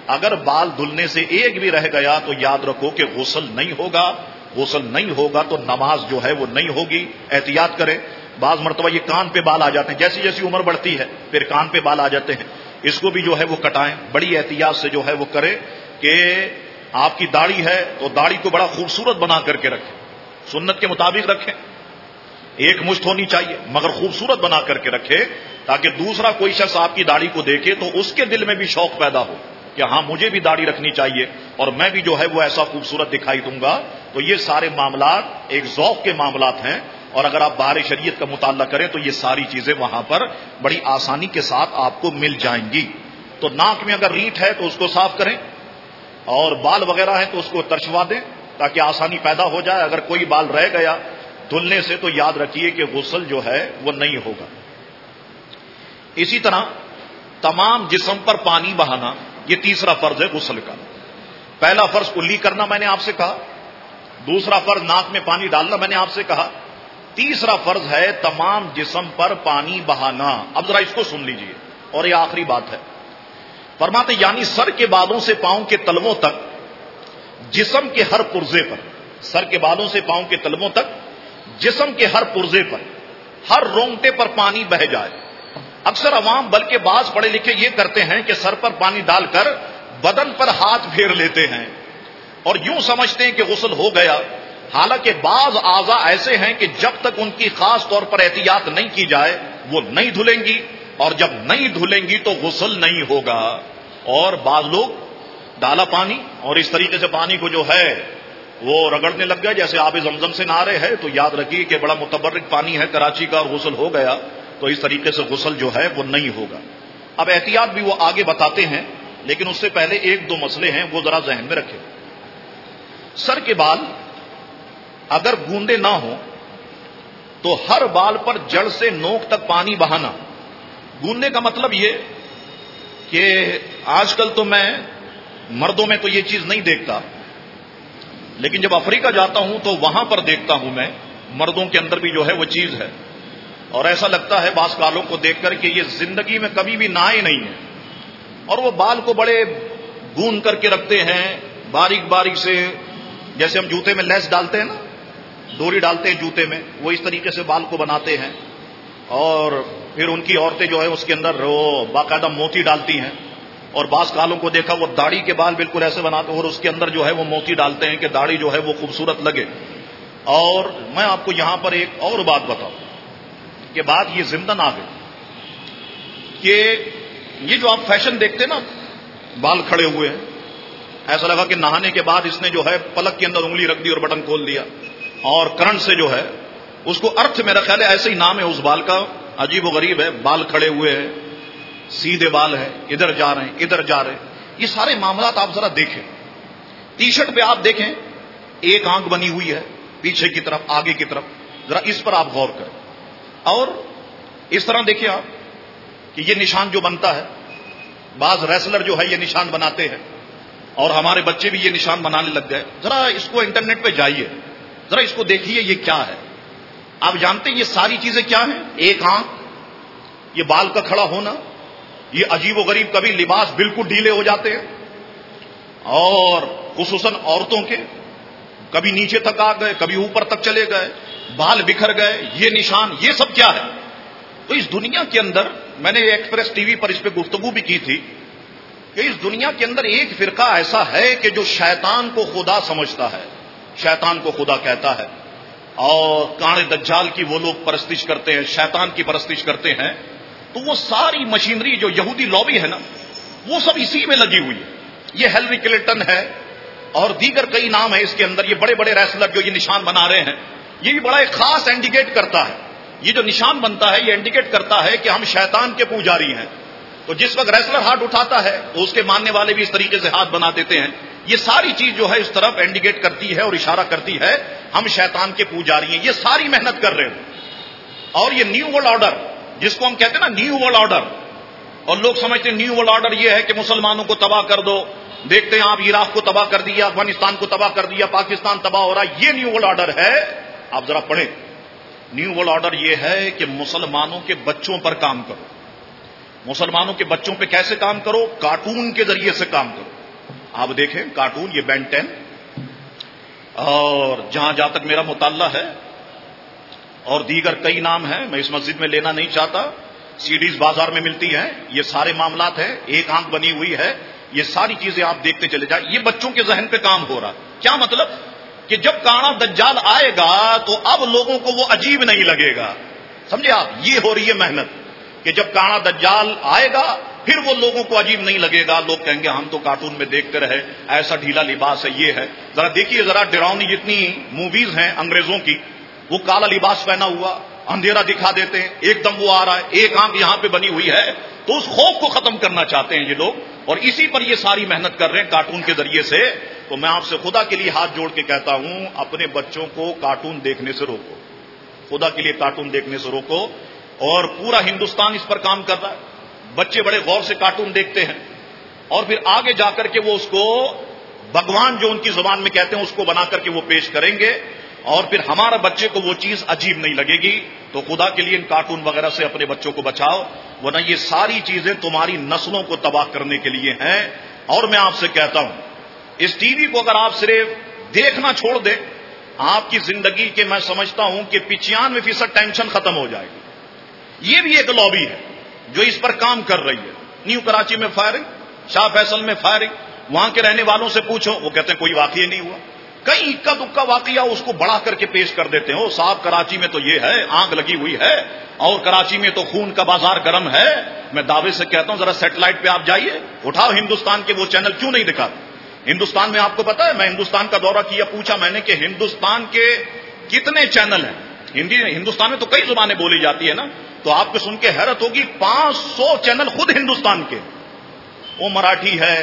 اگر بال دھلنے سے ایک بھی رہ گیا تو یاد رکھو کہ غسل نہیں ہوگا. غسل نہیں ہوگا تو نماز جو ہے وہ نہیں ہوگی. احتیاط کرے. بعض مرتبہ یہ کان پہ بال آ جاتے ہیں، جیسی جیسی عمر بڑھتی ہے پھر کان پہ بال آ جاتے ہیں، اس کو بھی جو ہے وہ کٹائیں. بڑی احتیاط سے جو ہے وہ کرے کہ آپ کی داڑھی ہے تو داڑھی کو بڑا خوبصورت بنا کر کے رکھیں، سنت کے مطابق رکھیں. ایک مشت ہونی چاہیے مگر خوبصورت بنا کر کے رکھے تاکہ دوسرا کوئی شخص آپ کی داڑھی کو دیکھے تو اس کے دل میں بھی شوق پیدا ہو کہ ہاں مجھے بھی داڑھی رکھنی چاہیے اور میں بھی جو ہے وہ ایسا خوبصورت دکھائی دوں گا. تو یہ سارے معاملات ایک ذوق کے معاملات ہیں، اور اگر آپ بار شریعت کا مطالعہ کریں تو یہ ساری چیزیں وہاں پر بڑی آسانی کے ساتھ آپ کو مل جائیں گی. تو ناک میں اگر رینٹ ہے تو اس کو صاف کریں، اور بال وغیرہ ہے تو اس کو ترشوا دیں تاکہ آسانی پیدا ہو جائے. اگر کوئی بال رہ گیا دھلنے سے تو یاد رکھیے کہ غسل جو ہے وہ نہیں ہوگا. اسی طرح تمام جسم پر پانی بہانا یہ تیسرا فرض ہے غسل کا. پہلا فرض کلی کرنا میں نے آپ سے کہا، دوسرا فرض ناک میں پانی ڈالنا میں نے آپ سے کہا، تیسرا فرض ہے تمام جسم پر پانی بہانا. اب ذرا اس کو سن لیجئے اور یہ آخری بات ہے. فرماتے یعنی سر کے بالوں سے پاؤں کے تلووں تک جسم کے ہر پرزے پر، سر کے بالوں سے پاؤں کے تلووں تک جسم کے ہر پرزے پر، ہر رونگٹے پر پانی بہہ جائے. اکثر عوام بلکہ بعض پڑھے لکھے یہ کرتے ہیں کہ سر پر پانی ڈال کر بدن پر ہاتھ پھیر لیتے ہیں اور یوں سمجھتے ہیں کہ غسل ہو گیا. حالانکہ بعض اعضاء ایسے ہیں کہ جب تک ان کی خاص طور پر احتیاط نہیں کی جائے وہ نہیں دھلیں گی، اور جب نہیں دھلیں گی تو غسل نہیں ہوگا. اور بعض لوگ ڈالا پانی اور اس طریقے سے پانی کو جو ہے وہ رگڑنے لگ گئے جیسے آب زمزم سے نہا رہے ہیں، تو یاد رکھیے کہ بڑا متبرک پانی ہے کراچی کا اور غسل ہو گیا تو اس طریقے سے غسل جو ہے وہ نہیں ہوگا. اب احتیاط بھی وہ آگے بتاتے ہیں، لیکن اس سے پہلے ایک دو مسئلے ہیں وہ ذرا ذہن میں رکھیں. سر کے بال اگر گوندے نہ ہوں تو ہر بال پر جڑ سے نوک تک پانی بہانا. گوندے کا مطلب یہ کہ آج کل تو میں مردوں میں تو یہ چیز نہیں دیکھتا، لیکن جب افریقہ جاتا ہوں تو وہاں پر دیکھتا ہوں میں مردوں کے اندر بھی جو ہے وہ چیز ہے، اور ایسا لگتا ہے بعض بالوں کو دیکھ کر کہ یہ زندگی میں کبھی بھی نہائے نہیں ہے، اور وہ بال کو بڑے گوند کر کے رکھتے ہیں باریک باریک سے، جیسے ہم جوتے میں لیس ڈالتے ہیں نا، ڈوری ڈالتے ہیں جوتے میں، وہ اس طریقے سے بال کو بناتے ہیں. اور پھر ان کی عورتیں جو ہے اس کے اندر وہ باقاعدہ موتی ڈالتی ہیں، اور بعض کالوں کو دیکھا وہ داڑھی کے بال بالکل ایسے بناتے ہیں اور اس کے اندر جو ہے وہ موتی ڈالتے ہیں کہ داڑھی جو ہے وہ خوبصورت لگے. اور میں آپ کو یہاں پر ایک اور بات بتاؤں کہ بات یہ زندن آ گئی کہ یہ جو آپ فیشن دیکھتے نا بال کھڑے ہوئے ہیں، ایسا لگا کہ نہانے کے بعد اس نے جو ہے پلک کے اندر انگلی رکھ دی اور بٹن کھول دیا اور کرنٹ سے جو ہے اس کو ارتھ میرا خیال ہے ایسے ہی نام ہے اس بال کا، عجیب و غریب ہے، بال کھڑے ہوئے ہیں، سیدھے بال ہیں، ادھر جا رہے ہیں ادھر جا رہے ہیں. یہ سارے معاملات آپ ذرا دیکھیں. ٹی شرٹ پہ آپ دیکھیں ایک آنکھ بنی ہوئی ہے پیچھے کی طرف آگے کی طرف، ذرا اس پر آپ غور کریں. اور اس طرح دیکھیں آپ کہ یہ نشان جو بنتا ہے، بعض ریسلر جو ہے یہ نشان بناتے ہیں اور ہمارے بچے بھی یہ نشان بنانے لگ گئے. ذرا اس کو انٹرنیٹ پہ جائیے، ذرا اس کو دیکھیے یہ کیا ہے. آپ جانتے ہیں یہ ساری چیزیں کیا ہیں؟ ایک آنکھ، یہ بال کا کھڑا ہونا، یہ عجیب و غریب کبھی لباس بالکل ڈھیلے ہو جاتے ہیں اور خصوصاً عورتوں کے کبھی نیچے تک آ گئے کبھی اوپر تک چلے گئے، بال بکھر گئے، یہ نشان، یہ سب کیا ہے؟ تو اس دنیا کے اندر میں نے ایکسپریس ٹی وی پر اس پہ گفتگو بھی کی تھی کہ اس دنیا کے اندر ایک فرقہ ایسا ہے کہ جو شیطان کو خدا سمجھتا ہے، شیطان کو خدا کہتا ہے، اور کانے دجال کی وہ لوگ پرستش کرتے ہیں، شیطان کی پرستش کرتے ہیں. تو وہ ساری مشینری جو یہودی لابی ہے نا وہ سب اسی میں لگی ہوئی ہے. یہ ہیلری کلنٹن ہے اور دیگر کئی نام ہیں اس کے اندر. یہ بڑے بڑے ریسلر جو یہ نشان بنا رہے ہیں، یہ بھی بڑا ایک خاص انڈیکیٹ کرتا ہے. یہ جو نشان بنتا ہے یہ انڈیکیٹ کرتا ہے کہ ہم شیطان کے پوجاری ہیں. تو جس وقت ریسلر ہاتھ اٹھاتا ہے تو اس کے ماننے والے بھی اس طریقے سے ہاتھ بنا دیتے ہیں. یہ ساری چیز جو ہے اس طرف انڈیکیٹ کرتی ہے اور اشارہ کرتی ہے ہم شیطان کے پوجاری ہیں. یہ ساری محنت کر رہے ہیں. اور یہ نیو ورلڈ آرڈر جس کو ہم کہتے ہیں نا نیو ورلڈ آرڈر، اور لوگ سمجھتے ہیں نیو ورلڈ آرڈر یہ ہے کہ مسلمانوں کو تباہ کر دو. دیکھتے ہیں آپ عراق کو تباہ کر دیا، افغانستان کو تباہ کر دیا، پاکستان تباہ ہو رہا ہے. یہ نیو ورلڈ آرڈر ہے. آپ ذرا پڑھیں. نیو ورلڈ آرڈر یہ ہے کہ مسلمانوں کے بچوں پر کام کرو. مسلمانوں کے بچوں پہ کیسے کام کرو؟ کارٹون کے ذریعے سے کام کرو. آپ دیکھیں کارٹون، یہ بین 10، اور جہاں تک میرا مطالعہ ہے اور دیگر کئی نام ہیں، میں اس مسجد میں لینا نہیں چاہتا، سیڈیز بازار میں ملتی ہیں، یہ سارے معاملات ہیں، ایک آنکھ بنی ہوئی ہے، یہ ساری چیزیں آپ دیکھتے چلے جائیں. یہ بچوں کے ذہن پہ کام ہو رہا. کیا مطلب؟ کہ جب کانا دجال آئے گا تو اب لوگوں کو وہ عجیب نہیں لگے گا. سمجھے آپ؟ یہ ہو رہی ہے محنت کہ جب کانا دجال آئے گا پھر وہ لوگوں کو عجیب نہیں لگے گا. لوگ کہیں گے ہم تو کارٹون میں دیکھتے رہے، ایسا ڈھیلا لباس ہے، یہ ہے. ذرا دیکھیے، ذرا ڈراؤنی جتنی موویز ہیں انگریزوں کی، وہ کالا لباس پہنا ہوا اندھیرا دکھا دیتے ہیں، ایک دم وہ آ رہا ہے، ایک آنکھ یہاں پہ بنی ہوئی ہے. تو اس خوف کو ختم کرنا چاہتے ہیں یہ لوگ، اور اسی پر یہ ساری محنت کر رہے ہیں کارٹون کے ذریعے سے. تو میں آپ سے خدا کے لیے ہاتھ جوڑ کے کہتا ہوں، اپنے بچوں کو کارٹون دیکھنے سے روکو، خدا کے لیے کارٹون دیکھنے سے روکو. اور پورا ہندوستان اس پر کام کر رہا ہے. بچے بڑے غور سے کارٹون دیکھتے ہیں اور پھر آگے جا کر کے وہ اس کو بھگوان جو ان کی زبان میں کہتے ہیں اس کو بنا کر کے وہ پیش کریں گے، اور پھر ہمارا بچے کو وہ چیز عجیب نہیں لگے گی. تو خدا کے لیے ان کارٹون وغیرہ سے اپنے بچوں کو بچاؤ، ورنہ یہ ساری چیزیں تمہاری نسلوں کو تباہ کرنے کے لیے ہیں. اور میں آپ سے کہتا ہوں، اس ٹی وی کو اگر آپ صرف دیکھنا چھوڑ دیں، آپ کی زندگی کے میں سمجھتا ہوں کہ 95% ٹینشن ختم ہو جائے گی. یہ بھی ایک لابی ہے جو اس پر کام کر رہی ہے. نیو کراچی میں فائرنگ، شاہ فیصل میں فائرنگ، وہاں کے رہنے والوں سے پوچھو، وہ کہتے ہیں کوئی واقعہ نہیں ہوا. کئی اکا دکا واقعہ اس کو بڑھا کر کے پیش کر دیتے ہیں. صاحب کراچی میں تو یہ ہے، آگ لگی ہوئی ہے، اور کراچی میں تو خون کا بازار گرم ہے. میں دعوے سے کہتا ہوں ذرا سیٹلائٹ پہ آپ جائیے، اٹھاؤ ہندوستان کے وہ چینل، کیوں نہیں دکھاتے؟ ہندوستان میں آپ کو پتا ہے، میں ہندوستان کا دورہ کیا، پوچھا میں نے کہ ہندوستان کے کتنے چینل ہیں. ہندوستان میں تو کئی زبانیں بولی جاتی ہے نا، تو آپ کو سن کے حیرت ہوگی 500 چینل خود ہندوستان کے. وہ مراٹھی ہے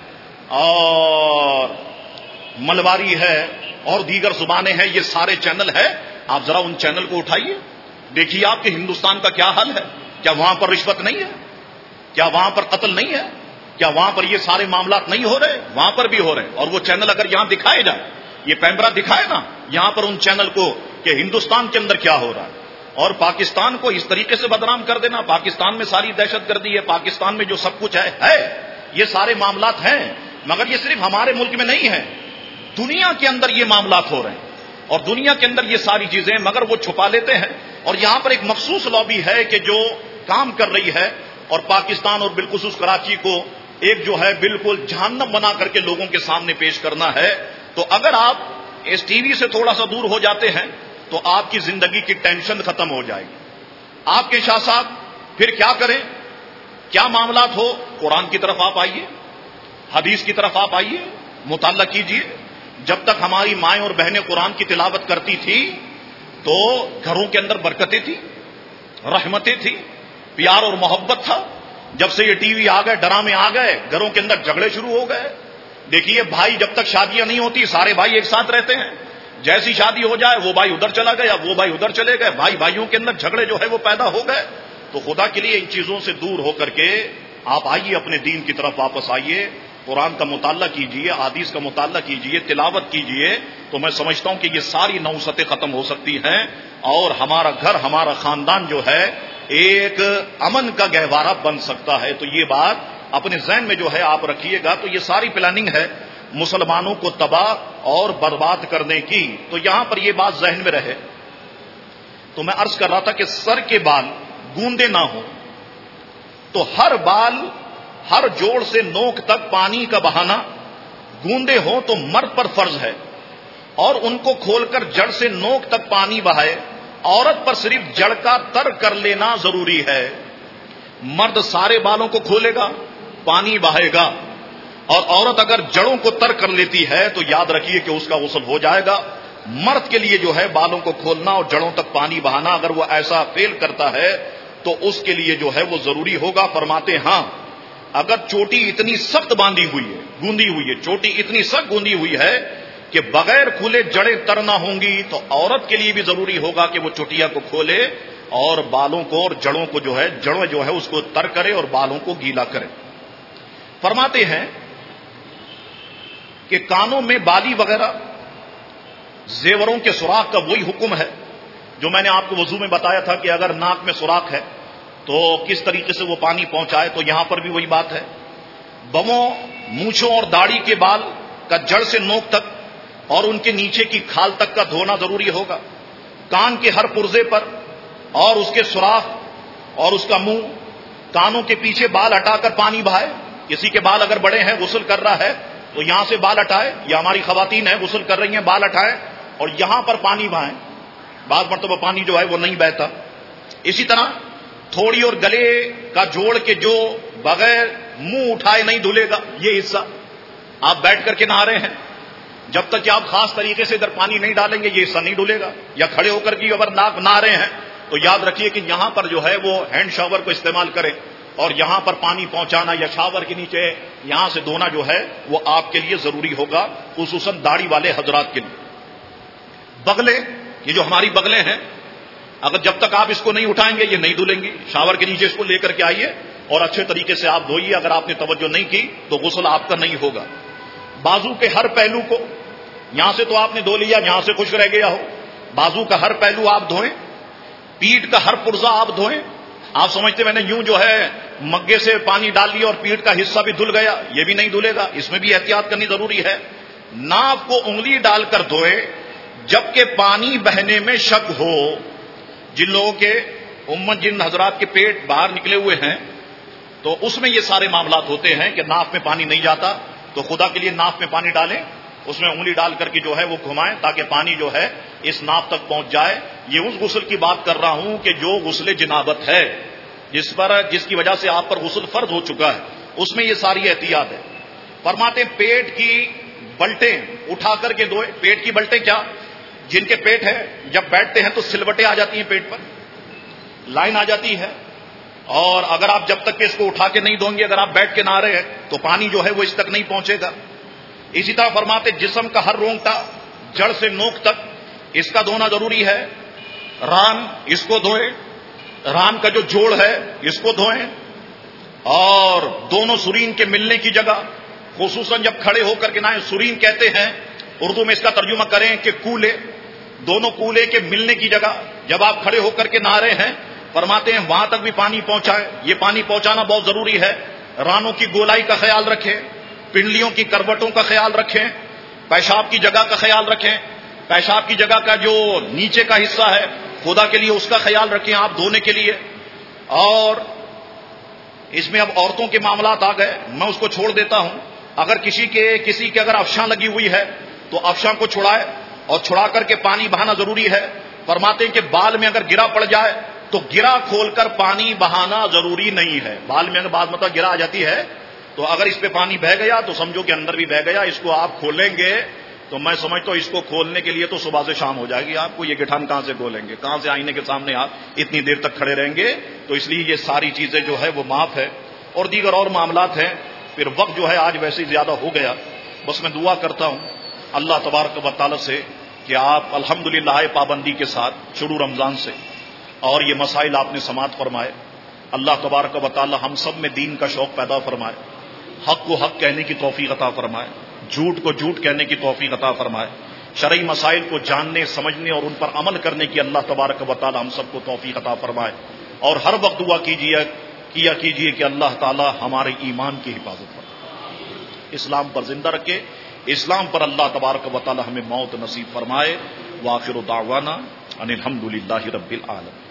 اور ملواری ہے اور دیگر زبانیں ہیں، یہ سارے چینل ہیں. آپ ذرا ان چینل کو اٹھائیے، دیکھیے آپ کے ہندوستان کا کیا حال ہے. کیا وہاں پر رشوت نہیں ہے؟ کیا وہاں پر قتل نہیں ہے؟ کیا وہاں پر یہ سارے معاملات نہیں ہو رہے؟ وہاں پر بھی ہو رہے ہیں. اور وہ چینل اگر یہاں دکھائے جائے، یہ پیمرا دکھائے نا یہاں پر ان چینل کو کہ ہندوستان کے اندر کیا ہو رہا ہے، اور پاکستان کو اس طریقے سے بدنام کر دینا. پاکستان میں ساری دہشت گردی ہے، پاکستان میں جو سب کچھ ہے، یہ سارے معاملات ہیں. مگر یہ صرف ہمارے ملک میں نہیں ہے، دنیا کے اندر یہ معاملات ہو رہے ہیں، اور دنیا کے اندر یہ ساری چیزیں مگر وہ چھپا لیتے ہیں. اور یہاں پر ایک مخصوص لابی ہے کہ جو کام کر رہی ہے، اور پاکستان اور بالخصوص کراچی کو ایک جو ہے بالکل جہنم بنا کر کے لوگوں کے سامنے پیش کرنا ہے. تو اگر آپ اس ٹی وی سے تھوڑا سا دور ہو جاتے ہیں تو آپ کی زندگی کی ٹینشن ختم ہو جائے گی. آپ کے شاہ صاحب پھر کیا کریں؟ کیا معاملات ہو، قرآن کی طرف آپ آئیے، حدیث کی طرف آپ آئیے، مطالعہ کیجیے. جب تک ہماری مائیں اور بہنیں قرآن کی تلاوت کرتی تھی تو گھروں کے اندر برکتیں تھی، رحمتیں تھی، پیار اور محبت تھا. جب سے یہ ٹی وی آ گئے، ڈرامے آ گئے، گھروں کے اندر جھگڑے شروع ہو گئے. دیکھیے بھائی جب تک شادیاں نہیں ہوتی سارے بھائی ایک ساتھ رہتے ہیں، جیسی شادی ہو جائے وہ بھائی ادھر چلا گیا، وہ بھائی ادھر چلے گئے، بھائی بھائیوں کے اندر جھگڑے جو ہے وہ پیدا ہو گئے. تو خدا کے لیے ان چیزوں سے دور ہو کر کے آپ آئیے، اپنے دین کی طرف واپس آئیے، قرآن کا مطالعہ کیجئے، حدیث کا مطالعہ کیجئے، تلاوت کیجئے. تو میں سمجھتا ہوں کہ یہ ساری نوستیں ختم ہو سکتی ہیں، اور ہمارا گھر، ہمارا خاندان جو ہے ایک امن کا گہوارہ بن سکتا ہے. تو یہ بات اپنے ذہن میں جو ہے آپ رکھیے گا. تو یہ ساری پلاننگ ہے مسلمانوں کو تباہ اور برباد کرنے کی. تو یہاں پر یہ بات ذہن میں رہے. تو میں عرض کر رہا تھا کہ سر کے بال گوندے نہ ہوں، تو ہر بال، ہر جوڑ سے نوک تک پانی کا بہانا گوندے ہوں تو مرد پر فرض ہے، اور ان کو کھول کر جڑ سے نوک تک پانی بہائے. عورت پر صرف جڑ کا تر کر لینا ضروری ہے. مرد سارے بالوں کو کھولے گا، پانی بہائے گا، اور عورت اگر جڑوں کو تر کر لیتی ہے تو یاد رکھیے کہ اس کا غسل ہو جائے گا. مرد کے لیے جو ہے بالوں کو کھولنا اور جڑوں تک پانی بہانا، اگر وہ ایسا فیل کرتا ہے تو اس کے لیے جو ہے وہ ضروری ہوگا. فرماتے ہاں اگر چوٹی اتنی سخت باندھی ہوئی ہے، گوندی ہوئی ہے، چوٹی اتنی سخت گوندی ہوئی ہے کہ بغیر کھلے جڑیں تر نہ ہوں گی، تو عورت کے لیے بھی ضروری ہوگا کہ وہ چوٹیا کو کھولے اور بالوں کو اور جڑوں کو جو ہے، جڑوں جو ہے اس کو تر کرے اور بالوں کو گیلا کرے. فرماتے ہیں کہ کانوں میں بالی وغیرہ زیوروں کے سوراخ کا وہی حکم ہے جو میں نے آپ کو وضو میں بتایا تھا کہ اگر ناک میں سوراخ ہے تو کس طریقے سے وہ پانی پہنچائے. تو یہاں پر بھی وہی بات ہے. بموں مونچھوں اور داڑھی کے بال کا جڑ سے نوک تک اور ان کے نیچے کی کھال تک کا دھونا ضروری ہوگا. کان کے ہر پرزے پر اور اس کے سوراخ اور اس کا منہ، کانوں کے پیچھے بال ہٹا کر پانی بہائے. کسی کے بال اگر بڑے ہیں، غسل کر رہا ہے تو یہاں سے بال ہٹائے، یا ہماری خواتین ہیں غسل کر رہی ہیں، بال ہٹائیں اور یہاں پر پانی بہائیں. بعض مرتبہ پانی جو ہے وہ نہیں بہتا. اسی طرح تھوڑی اور گلے کا جوڑ کے جو بغیر منہ اٹھائے نہیں دھلے گا، یہ حصہ آپ بیٹھ کر کے نہا رہے ہیں، جب تک کہ آپ خاص طریقے سے ادھر پانی نہیں ڈالیں گے یہ حصہ نہیں ڈھلے گا. یا کھڑے ہو کر کے اگر نہا رہے ہیں تو یاد رکھیے کہ یہاں پر جو ہے وہ ہینڈ شاور کو استعمال کریں اور یہاں پر پانی پہنچانا یا شاور کے نیچے یہاں سے دھونا جو ہے وہ آپ کے لیے ضروری ہوگا، خصوصاً داڑھی والے حضرات کے لیے. بغلے، یہ جو ہماری بغلیں ہیں، اگر جب تک آپ اس کو نہیں اٹھائیں گے یہ نہیں دھلیں گی. شاور کے نیچے اس کو لے کر کے آئیے اور اچھے طریقے سے آپ دھوئیے. اگر آپ نے توجہ نہیں کی تو غسل آپ کا نہیں ہوگا. بازو کے ہر پہلو کو، یہاں سے تو آپ نے دھو لیا جہاں سے خشک رہ گیا ہو، بازو کا ہر پہلو آپ دھوئیں. پیٹھ کا ہر پرزا آپ دھوئیں. آپ سمجھتے میں نے یوں جو ہے مگے سے پانی ڈال لیا اور پیٹھ کا حصہ بھی دھل گیا، یہ بھی نہیں دھلے گا. اس میں بھی احتیاط کرنی ضروری ہے. ناف کو انگلی ڈال کر دھوئے جبکہ پانی بہنے میں شک ہو. جن لوگوں کے جن حضرات کے پیٹ باہر نکلے ہوئے ہیں تو اس میں یہ سارے معاملات ہوتے ہیں کہ ناف میں پانی نہیں جاتا، تو خدا کے لیے ناف میں پانی ڈالیں، اس میں انگلی ڈال کر کے جو ہے وہ گھمائیں تاکہ پانی جو ہے اس ناف تک پہنچ جائے. یہ اس غسل کی بات کر رہا ہوں کہ جو غسل جنابت ہے، جس کی وجہ سے آپ پر غسل فرض ہو چکا ہے، اس میں یہ ساری احتیاط ہے. فرماتے پیٹ کی بلٹیں اٹھا کر کے دھوئے. پیٹ کی بلٹیں کیا؟ جن کے پیٹ ہے جب بیٹھتے ہیں تو سلوٹیں آ جاتی ہیں، پیٹ پر لائن آ جاتی ہے، اور اگر آپ جب تک کہ اس کو اٹھا کے نہیں دھوئیں گے، اگر آپ بیٹھ کے نہا رہے ہیں تو پانی جو ہے وہ اس تک نہیں پہنچے گا. اسی طرح فرماتے جسم کا ہر رونگٹا جڑ سے نوک تک اس کا دھونا ضروری ہے. ران، اس کو دھوئیں. ران کا جو جوڑ ہے اس کو دھوئیں. اور دونوں سرین کے ملنے کی جگہ، خصوصاً جب کھڑے ہو کر کے نہائیں، سرین کہتے ہیں، اردو میں اس کا ترجمہ کریں کہ کولے، دونوں کولے کے ملنے کی جگہ جب آپ کھڑے ہو کر کے نہا رہے ہیں، فرماتے ہیں وہاں تک بھی پانی پہنچائے. یہ پانی پہنچانا بہت ضروری ہے. رانوں کی گولائی کا خیال رکھیں، پنڈلیوں کی کروٹوں کا خیال رکھیں، پیشاب کی جگہ کا خیال رکھیں. پیشاب کی جگہ کا جو نیچے کا حصہ ہے خدا کے لیے اس کا خیال رکھیں آپ دھونے کے لیے. اور اس میں اب عورتوں کے معاملات آ گئے، میں اس کو چھوڑ دیتا ہوں. اگر کسی کے اگر افشاں لگی ہوئی ہے تو افشاں کو چھڑائے اور چھڑا کر کے پانی بہانا ضروری ہے. فرماتے ہیں کہ بال میں اگر گرا پڑ جائے تو گرا کھول کر پانی بہانا ضروری نہیں ہے. بال میں اگر بعض مطلب گرا آ جاتی ہے تو اگر اس پہ پانی بہ گیا تو سمجھو کہ اندر بھی بہ گیا. اس کو آپ کھولیں گے تو میں سمجھتا ہوں اس کو کھولنے کے لیے تو صبح سے شام ہو جائے گی آپ کو. یہ گٹھان کہاں سے کھولیں گے؟ کہاں سے آئینے کے سامنے آپ اتنی دیر تک کھڑے رہیں گے؟ تو اس لیے یہ ساری چیزیں جو ہے وہ معاف ہے. اور دیگر اور معاملات ہیں. پھر وقت جو ہے آج ویسے ہی زیادہ ہو گیا. بس میں دعا کرتا ہوں اللہ تبارک و تعالی سے کہ آپ الحمدللہ پابندی کے ساتھ شروع رمضان سے اور یہ مسائل آپ نے سماعت فرمائے. اللہ تبارک و تعالی ہم سب میں دین کا شوق پیدا فرمائے، حق کو حق کہنے کی توفیق عطا فرمائے، جھوٹ کو جھوٹ کہنے کی توفیق عطا فرمائے، شرعی مسائل کو جاننے سمجھنے اور ان پر عمل کرنے کی اللہ تبارک و تعالی ہم سب کو توفیق عطا فرمائے. اور ہر وقت دعا کیجیے کہ اللہ تعالی ہمارے ایمان کی حفاظت فرمائے، اسلام پر زندہ رکھے، اسلام پر اللہ تبارک و تعالی ہمیں موت نصیب فرمائے. وآخر دعوانا ان الحمدللہ رب العالمین.